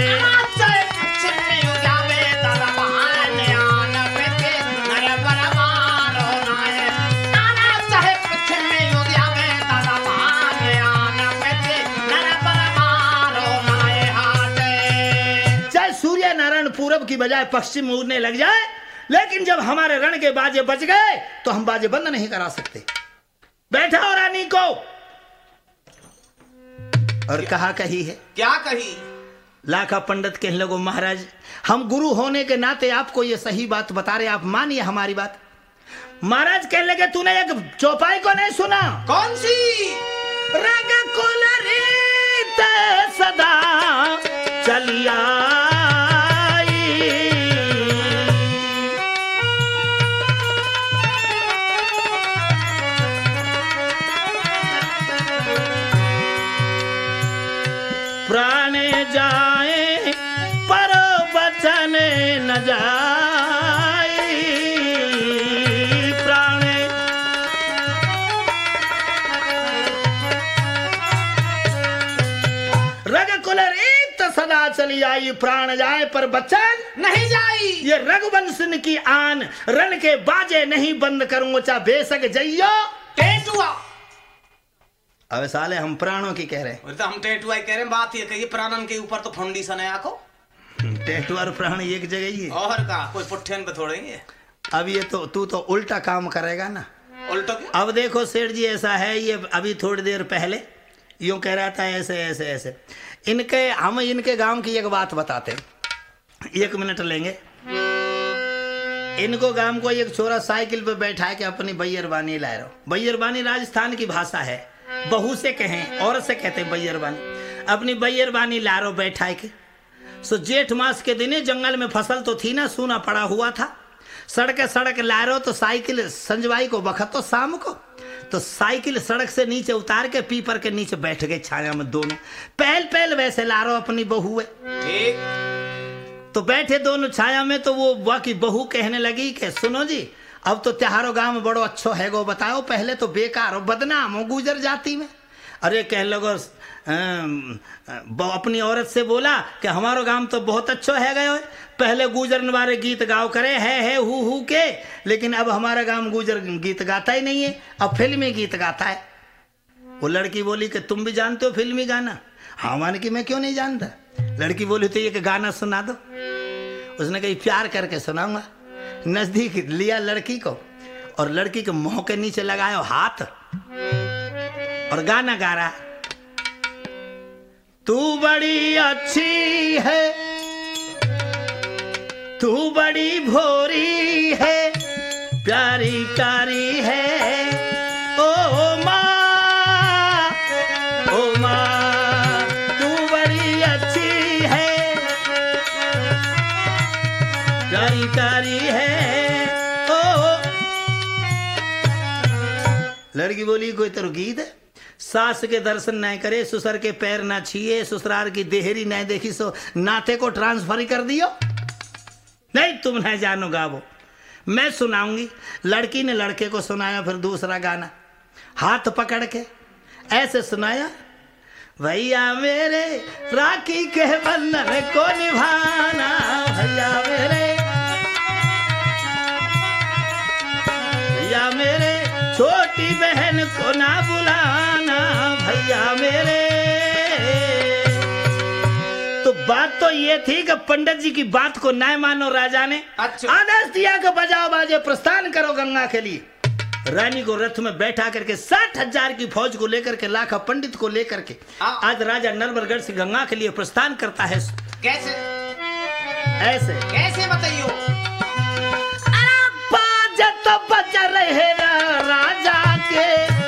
पूरब की बजाय पश्चिम उड़ने लग जाए, लेकिन जब हमारे रण के बाजे बच गए तो हम बाजे बंद नहीं करा सकते। बैठा हो रानी को। और कहा कही है। क्या कही? लाखा पंडित कहने लगो महाराज हम गुरु होने के नाते आपको ये सही बात बता रहे, आप मानिए हमारी बात। महाराज कहने लगे तूने एक चौपाई को नहीं सुना? कौन सी? रग कुल रीत सदा चलिया प्राण जाए पर वचन न जाए, प्राण रग कुल रीत सदा चली आई, प्राण जाए पर वचन नहीं जाई। ये रघुवंशन की आन रण के बाजे नहीं बंद करूंगा चा बेसक जइयो टेटुआ। अब साले हम प्राणों की कह रहे हैं। तो हम टेटुआ कह रहे हैं, बात ये कही प्राणन के ऊपर तो फाउंडेशन है आको। टेटू और प्राण एक जगह ही है और का कोई पुट्ठेन पे थोड़े ही है। अब ये तो तू तो उल्टा काम करेगा ना। उल्टा क्या? अब देखो सेठ जी ऐसा है, ये अभी थोड़ी देर पहले यूं कह रहा था ऐसे ऐसे ऐसे। इनके हम इनके गांव की एक बात बताते हैं, एक मिनट लेंगे। इनको गांव को एक छोरा साइकिल पे बैठा के अपनी बैयरबानी ला रहा। बैयरबानी राजस्थान की भाषा है, बहू से कहें औरत से कहते हैं बैयरबानी। अपनी बैयरबानी ला रहा बैठा के। सो जेठ मास के दिने जंगल में फसल तो थी ना, सूना पड़ा हुआ था। सड़क सड़क ला रहे हो तो साइकिल संजवाई को बखत तो शाम को तो साइकिल सड़क से नीचे उतार के पीपर के नीचे बैठ गए छाया में दोनों। पहल पहल वैसे ला रहे हो अपनी बहू है तो बैठे दोनों छाया में। तो वो वह की बहू कहने लगी कि सुनो जी अब तो त्योहारों गांव में बड़ो अच्छो है गो, बताओ पहले तो बेकार हो बदनाम हो गुजर जाती में। अरे कह लगो अपनी औरत से बोला कि हमारो गांव तो बहुत अच्छो है गयो, पहले गुजरन वाले गीत गाओ करे है है हु हु के, लेकिन अब हमारा गांव गुजर गीत गाता ही नहीं है, अब फिल्मी गीत गाता है। वो लड़की बोली कि तुम भी जानते हो फिल्मी गाना? हाँ मान कि मैं क्यों नहीं जानता। लड़की बोली तो एक गाना सुना दो। उसने कही प्यार करके सुनाऊंगा। नजदीक लिया लड़की को और लड़की के मुंह के नीचे लगाया हाथ और गाना गा रहा। तू बड़ी अच्छी है, तू बड़ी भोरी है, प्यारी कारी है ओ माँ, ओ माँ तू बड़ी अच्छी है, प्यारी कारी है ओ। लड़की बोली कोई तेरो गीत है? सास के दर्शन न करे, ससुर के पैर ना छिए, ससुराल की देहरी न देखी सो नाते को ट्रांसफर कर दियो। नहीं तुम नहीं जानो गावो, मैं सुनाऊंगी। लड़की ने लड़के को सुनाया फिर दूसरा गाना हाथ पकड़ के ऐसे सुनाया। भैया मेरे राखी के बंधन को निभाना, भैया मेरे, भैया मेरे छोटी बहन को ना बुलाना, भैया मेरे। तो बात तो ये थी कि पंडित जी की बात को न मानो राजा ने। अच्छा। आदेश दिया कि बजाओ बाजे प्रस्थान करो गंगा के लिए। रानी को रथ में बैठा करके साठ हजार की फौज को लेकर के लाखा पंडित को लेकर के आज राजा नरबरगढ़ से गंगा के लिए प्रस्थान करता है। कैसे? ऐसे कैसे बताइयो? अरे बाजे तो बज रहे राजा के,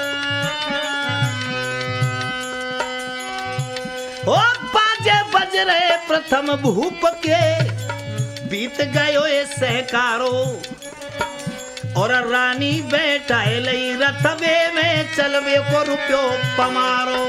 ओ बाजे बज रहे प्रथम भूप के, बीत गयो ये सहकारो और रानी बैठा लई रथवे में चलवे को रुपयो पमारो।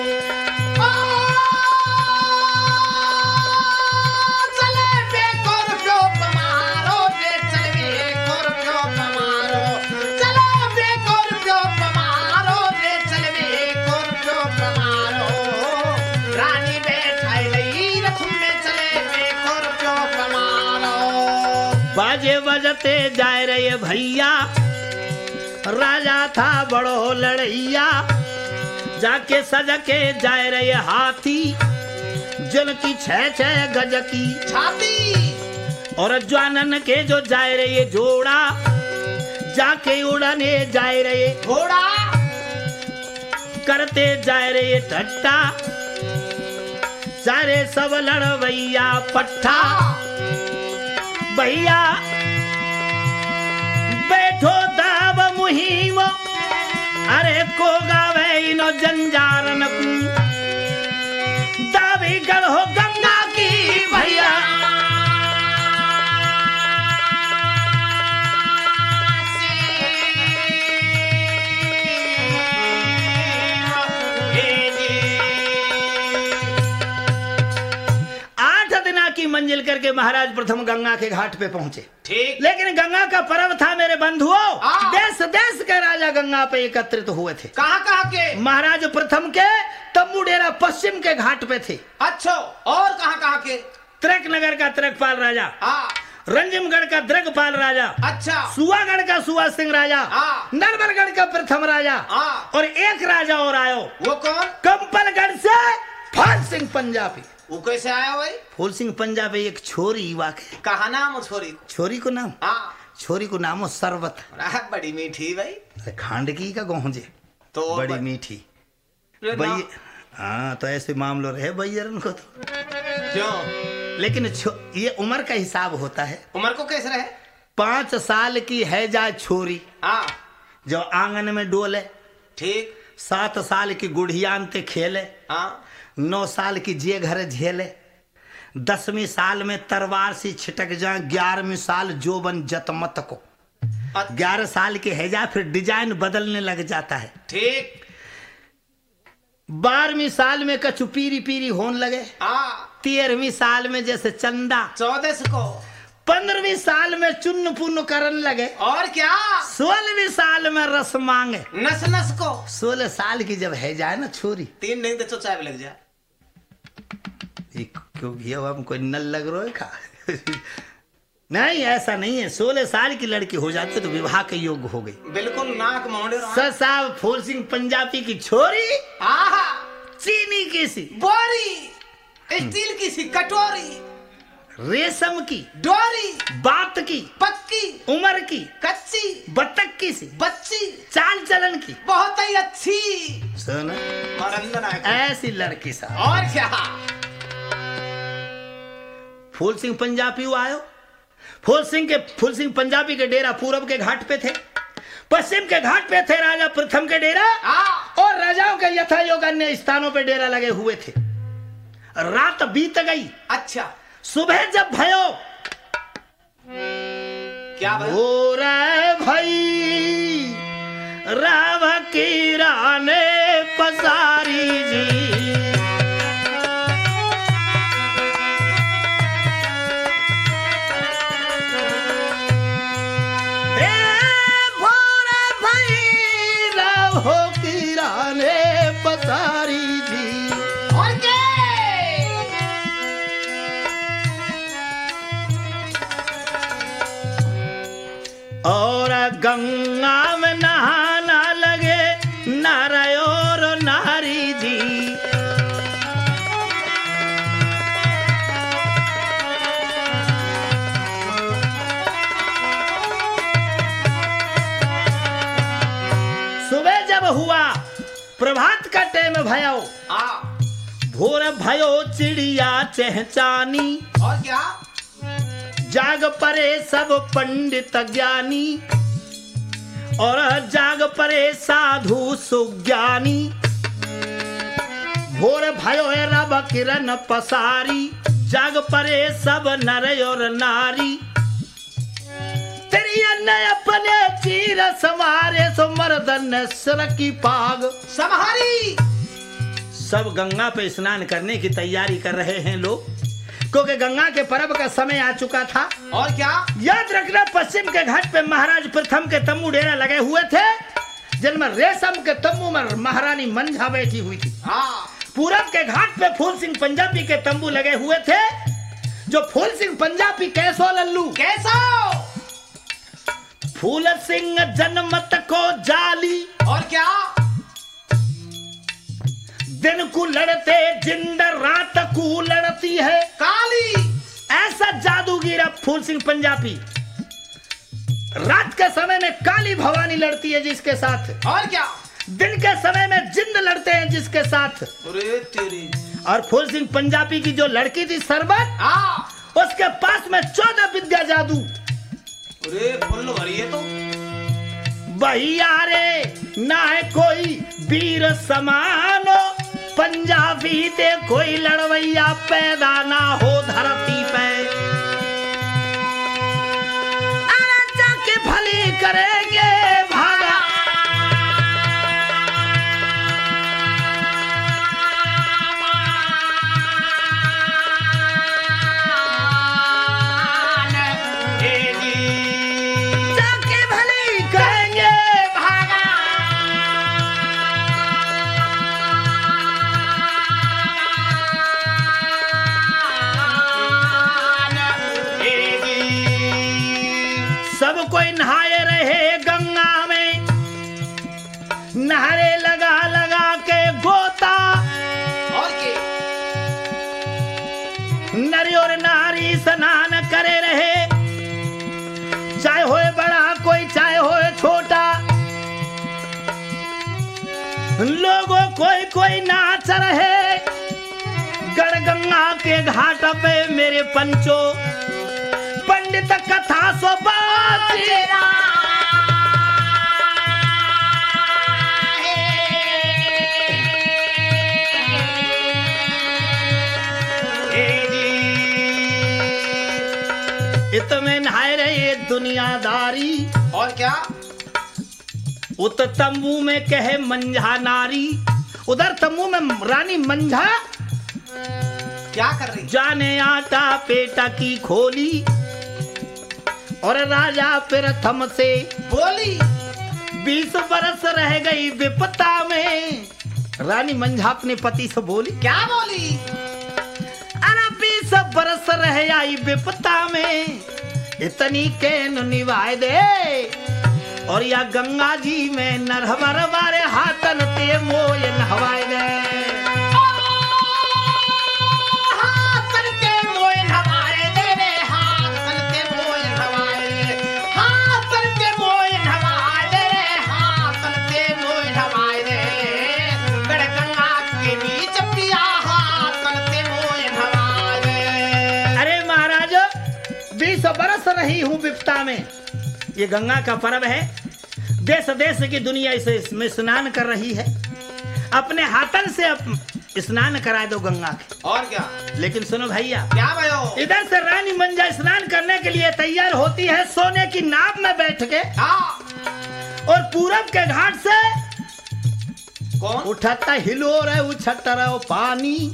बाजे बजते जाए रहे भैया, राजा था बड़ो लड़ैया, जाके सज के जाए रहे हाथी, जिनकी छह छह गज की छाती और ज्वानन के जो जाए रहे जोड़ा, जाके उड़ने जाए रहे घोड़ा, करते जाए रहे ठट्टा, सारे सब लड़वैया पट्ठा भैया बैठो दाब मुहिम अरे को गावे इनो जंजारन को दावी गढ़ो गंगा की भैया की मंजिल करके महाराज प्रथम गंगा के घाट पे पहुंचे। ठीक। लेकिन गंगा का पर्व था मेरे बंधुओं, देश देश के राजा गंगा पे एकत्रित हुए थे। कहां कहां के? महाराज प्रथम के तम्बू डेरा पश्चिम के घाट पे थे। अच्छा, और कहां कहां के? त्रिक नगर का त्रिकपाल राजा, रंजिमगढ़ का द्रगपाल राजा, अच्छा, सुवागढ़ का सुवा सिंह राजा, नरवरगढ़ का प्रथम राजा, और एक राजा और आयो। वो कौन? कंपलगढ़ से फूल सिंह पंजाबी। वो कैसे आया भाई? फूल सिंह पंजाबी एक छोरी युवा के। कहा नाम छोरी? छोरी को नाम? हाँ। छोरी को नाम हो सरबत। बड़ी मीठी भाई। खांड की का गोंजे तो बड़ी मीठी भाई। हाँ तो ऐसे मामलों रहे भैया को तो क्यों? लेकिन ये उम्र का हिसाब होता है। उम्र को कैसे रहे? पांच साल की है जा छोरी, हाँ, जो आंगन में डोले। ठीक। सात साल की गुड़ियान ते खेले। हाँ। नौ साल की जे घर झेले। दसवीं साल में तरवार से छिटक जाए। ग्यारहवीं साल जोबन जतमत को। ग्यारह साल के है जा फिर डिजाइन बदलने लग जाता है। ठीक। बारहवीं साल में कछु पीरी पीरी होने लगे। तेरहवीं साल में जैसे चंदा। चौदह को। पंद्रहवीं साल में चुन्न पुन्न करने लगे। और क्या? सोलहवीं साल में रस मांगे। नस नस को। सोलह साल की जब है जाए ना छोरी, तीन नहीं तो चाय लग जाए। क्यों भैया हम कोई नल लग रहा है का? नहीं ऐसा नहीं है। सोलह साल की लड़की हो जाती तो विवाह के योग्य हो गई। बिल्कुल नाक मोड़े। सर साहब फूल सिंह पंजाबी की छोरी चीनी की सी बोरी, स्टील की सी कटोरी, रेशम की डोरी, बात की पक्की, उम्र की कच्ची, बतख की सी बच्ची, चाल चलन की बहुत ही अच्छी। सुना ऐसी लड़की साहब। और क्या? फूल सिंह पंजाबी आयो। फूल सिंह के फूल सिंह पंजाबी के डेरा पूरब के घाट पे थे, पश्चिम के घाट पे थे राजा प्रथम के डेरा, और राजाओं के यथा योग अन्य स्थानों पे डेरा लगे हुए थे। रात बीत गई। अच्छा। सुबह जब भयो क्या हो रे भाई राव की राने पसारी जी। हो किराने पसारी जी। और क्या? और गंगा में नहाना लगे नर और नारी जी। हुआ प्रभात का टाइम भयो। भोर भयो चिड़िया चहचानी। और क्या? जाग परे सब पंडित ज्ञानी, और जाग परे साधु सुज्ञानी। भोर भयो रब किरण पसारी, जाग परे सब नर और नारी। अपने चीर समारे सो मर्दन सर की पाग समारी। सब गंगा पे स्नान करने की तैयारी कर रहे हैं लोग, क्योंकि गंगा के पर्व का समय आ चुका था। और क्या? याद रखना पश्चिम के घाट पे महाराज प्रथम के तंबू डेरा लगे हुए थे, जिनमें रेशम के तंबू में महारानी मंझा बैठी हुई थी। हाँ। पूरब के घाट पे फूल सिंह पंजाबी के तंबू लगे हुए थे, जो फूल सिंह पंजाबी कैसो लल्लू कैसो फूल सिंह जनमत को जाली। और क्या? दिन को लड़ते जिंद रात को लड़ती है काली। ऐसा जादूगिर फूल सिंह पंजाबी। रात के समय में काली भवानी लड़ती है जिसके साथ। और क्या? दिन के समय में जिंद लड़ते हैं जिसके साथ। अरे तेरी। और फूल सिंह पंजाबी की जो लड़की थी सरबत, हाँ उसके पास में चौदह विद्या जादू। अरे फुल भरी है तो भैया रे ना है कोई वीर समानो, पंजाबी ते कोई लड़वैया पैदा ना हो धरती पे। अरे जाके भली करेंगे भागा, जाके भली करेंगे भागा। सब कोई नहाए रहे गंगा में, नहरे लगा लगा के गोता, और के नरी और नारी स्नान करे रहे, चाहे होए बड़ा कोई चाहे होए छोटा। लोगों कोई कोई नाच रहे गढ़गंगा के घाट पे मेरे पंचो, पंडित कथा सो बाती। इत में नहाए रहे दुनियादारी, और क्या उत तंबू में कहे मंझा नारी। उधर तंबू में रानी मंझा क्या कर रही? जाने आटा पेटा की खोली, और राजा प्रथम से बोली बीस बरस रह गई विपता में। रानी मंझा अपने पति से बोली, क्या बोली? अरे बीस बरस रह आई विपता में, इतनी कैन निभाए दे, और या गंगा जी में नरहवर वारे हाथन ते मोय नहवाए दे। बरस रही हूँ विपता में। ये गंगा का पर्व है, देश देश की दुनिया इसे इसमें स्नान कर रही है। अपने हाथन से अप, स्नान करा दो गंगा के। और क्या? लेकिन सुनो भैया, क्या भयो? इधर से रानी मंझा स्नान करने के लिए तैयार होती है सोने की नाव में बैठ के, हाँ। और पूरब के घाट से कौन उठता हिलोर है उछटा पानी,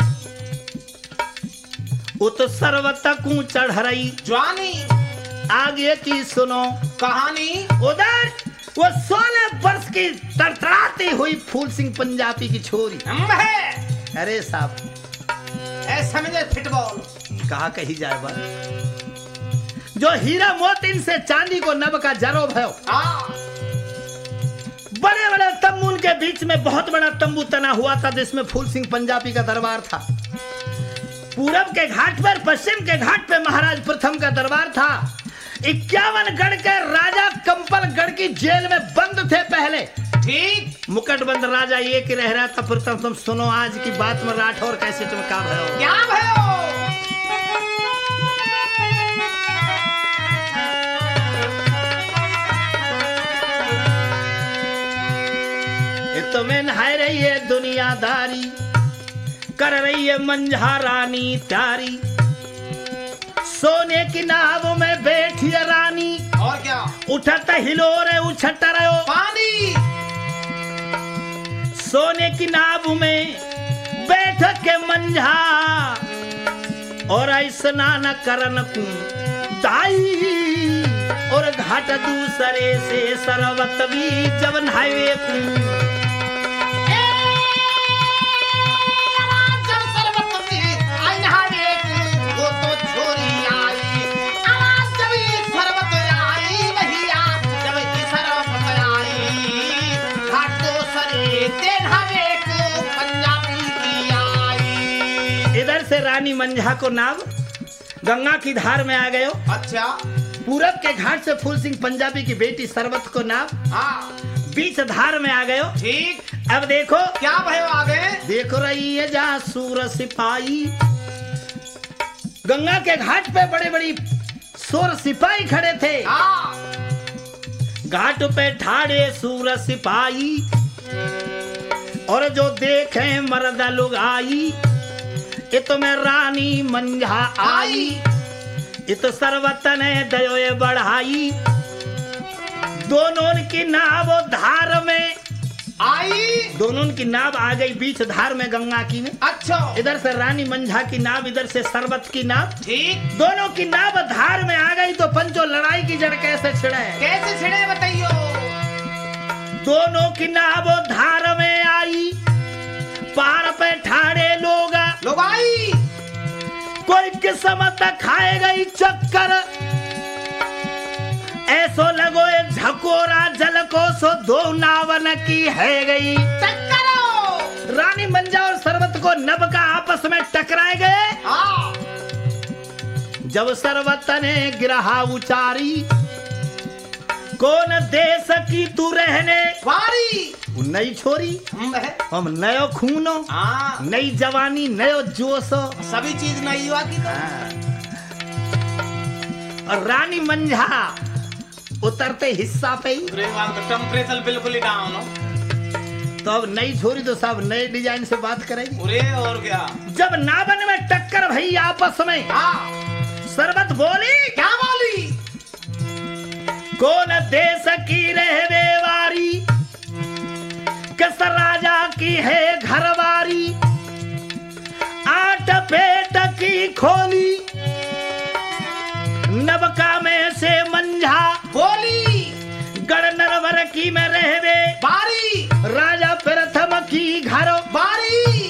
उत सर्वतकू चढ़ रही जवानी। आगे की सुनो कहानी। उधर वो सोलह वर्ष की तड़तड़ाती हुई फूल सिंह पंजाबी की छोरी। है। अरे साहब ऐसे समझे फुटबॉल कहा कही जाए बात, जो हीरा मोतिन से चांदी को नभ का जरो भयो। हाँ। बड़े बड़े तंबू के बीच में बहुत बड़ा तंबू तना हुआ था, जिसमें फूल सिंह पंजाबी का दरबार था। पूरब के घाट पर, पश्चिम के घाट पे महाराज प्रथम का दरबार था। इक्यावन गढ़ के राजा कंपलगढ़ की जेल में बंद थे पहले। ठीक। मुकटबंद राजा ये कि रह रहा था। प्रथम तुम सुनो आज की बात में राठौर कैसे तुम का भयो। क्या भयो? तुम्हें नहाय रही है दुनियादारी, कर रही है मंझा रानी प्यारी, सोने की नाव में बैठी है रानी। और क्या? उठता हिलोर है उछटा रहो पानी। सोने की नाव में बैठ के मंझा, और स्नान करन को दाई, और घाट दूसरे से सरवत भी जब नहावे को। इधर से रानी मंझा को नाव गंगा की धार में आ गयो। अच्छा। पूरब के घाट से फूल सिंह पंजाबी की बेटी सरवत को नाव, हाँ। बीच धार में आ गए हो। ठीक। अब देखो क्या भयो आगे? देखो रही है जहाँ सूर सिपाही, गंगा के घाट पे बड़े बड़ी सूर सिपाही खड़े थे। हाँ। घाट पे ठाड़े सूर सिपाही, और जो देखे मर्द लोग आई, ये तो मैं रानी मंझा आई, ये तो सरवत ने दयो बढ़ाई। दोनों की नाव धार में आई। दोनों की नाव आ गई बीच धार में गंगा की में। अच्छा। इधर से रानी मंझा की नाव, इधर से सरवत की नाव। ठीक। दोनों की नाव धार में आ गई तो पंचो लड़ाई की जड़ कैसे छिड़े? कैसे छिड़े बताइयो? दोनों की नाव धार में आई, पार पे ठाड़े लोग लोग आई। कोई किस्मत खाए गई चक्कर, ऐसो लगो ये झकोरा जल को सो दो नावन की है गई टक्करो। रानी मंझा और सरवत को नभ का आपस में टकराए गए। हाँ। जब सरवत ने गिरहा उचारी, कौन देश की तू रहने वारी? नई छोरी, हम है। हम नयो खूनो, हाँ। नई जवानी, नयो जोश, सभी चीज नई हुआ की तो। और रानी मंझा उतरते हिस्सा पे ही टेम्परेचर बिल्कुल ही डाउन हो। तो अब नई छोरी तो सब नए डिजाइन से बात करेगी। अरे और क्या? जब नावन में टक्कर भई आपस में, हाँ। सरवत बोली, क्या बोली? कौन देश की रहने वारी, किस राजा की है घरवारी, आठ पेट की खोली, नबका में से मंझा बोली, गढ़ नरवर की में रहवे बारी, राजा प्रथम की घर बारी।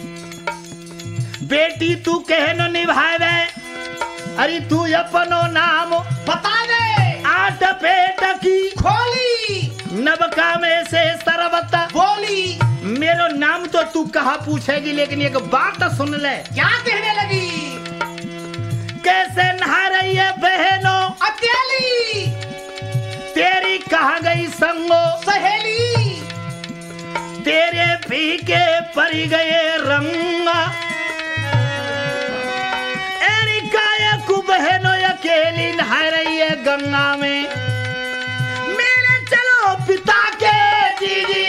बेटी तू कहनो निभावे, अरे तू अपनो नाम बता दे। आठ पेट की खोली, नबका में से सरवत बोली, मेरो नाम तो तू कहा पूछेगी, लेकिन एक बात सुन ले। क्या कहने लगी? कैसे नहा रही है बहनों अकेली, तेरी कहाँ गई संगो सहेली, तेरे फीके पड़ गए रंग, एरी काया कु बहनों अकेली नहा रही है गंगा में, मेरे चलो पिता के दीदी।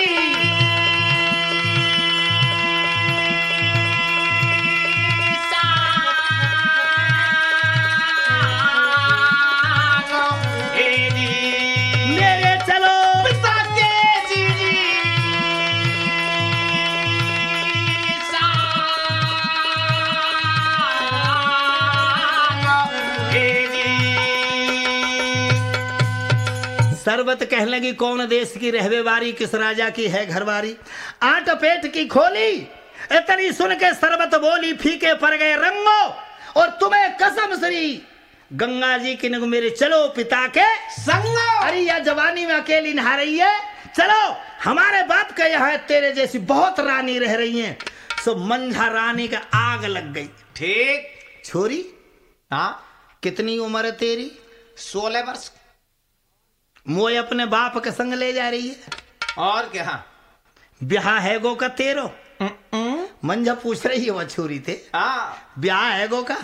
सरवत कहने लगी, कौन देश की रहवेवारी, किस राजा की है घरवारी, आठ पेट की खोली। इतनी सुन के सरवत बोली, फीके पड़ गए रंगो, और तुम्हें कसम श्री गंगा जी की नगु मेरे चलो पिता के संगो। अरे या जवानी में अकेली नहा रही है, चलो हमारे बाप के यहाँ तेरे जैसी बहुत रानी रह रही हैं। सो मंझा रानी का आग लग गई। ठीक। छोरी, हाँ, कितनी उम्र है तेरी? सोलह वर्ष। मोए अपने बाप के संग ले जा रही है। और क्या? ब्याह है गो का तेरो? मंझा पूछ रही है, वो छोरी थे। हाँ। ब्याह है गो का?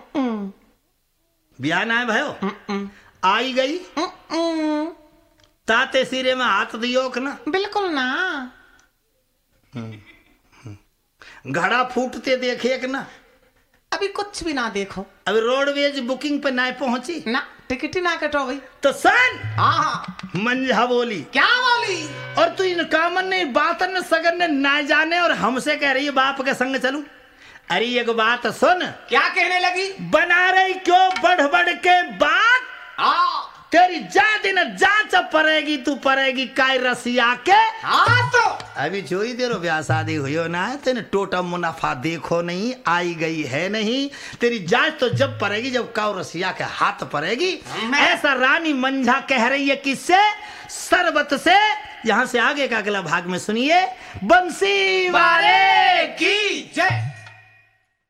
ब्याह ना है भयो? आई गई ताते सिरे में हाथ दियो कि ना? बिल्कुल ना। घड़ा फूटते देखे कि ना? अभी कुछ भी ना देखो। अभी रोडवेज बुकिंग पे ना पहुंची ना, टिकट ही ना कटो भाई। तो सन हाँ। मंझा बोली, क्या बोली? और तू इन कामन ने बातन ने सगन ने ना जाने और हमसे कह रही है बाप के संग चलूं। अरे एक बात सुन। क्या कहने लगी? बना रही क्यों बढ़ बढ़ के बात? हाँ। तेरी जा दिन जांच पड़ेगी, तू पड़ेगी काय रसिया के। हाँ तो अभी चोरी देरो ब्याह शादी हुई हो ना, तेने टोटा मुनाफा देखो नहीं, आई गई है नहीं। तेरी जांच तो जब पड़ेगी जब काउ रसिया के हाथ पड़ेगी। ऐसा रानी मंझा कह रही है किससे? सरवत से। यहाँ से आगे का अगला भाग में सुनिए। बंसी वाले की जय।